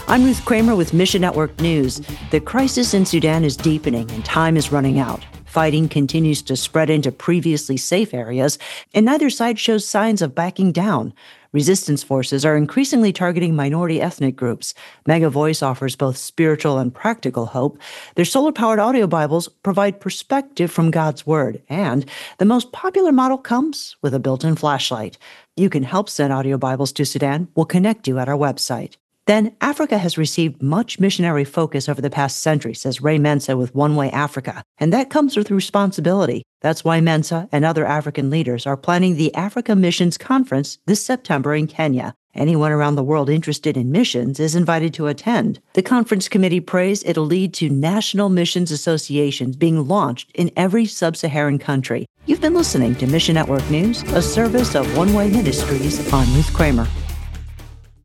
I'm Ruth Kramer with Mission Network News. The crisis in Sudan is deepening and time is running out. Fighting continues to spread into previously safe areas, and neither side shows signs of backing down. Resistance forces are increasingly targeting minority ethnic groups. Mega Voice offers both spiritual and practical hope. Their solar-powered audio Bibles provide perspective from God's Word, and the most popular model comes with a built-in flashlight. You can help send audio Bibles to Sudan. We'll connect you at our website. Then, Africa has received much missionary focus over the past century, says Ray Mensa with One Way Africa, and that comes with responsibility. That's why Mensa and other African leaders are planning the Africa Missions Conference this September in Kenya. Anyone around the world interested in missions is invited to attend. The conference committee prays it'll lead to national missions associations being launched in every sub-Saharan country. You've been listening to Mission Network News, a service of One Way Ministries. I'm Ruth Kramer.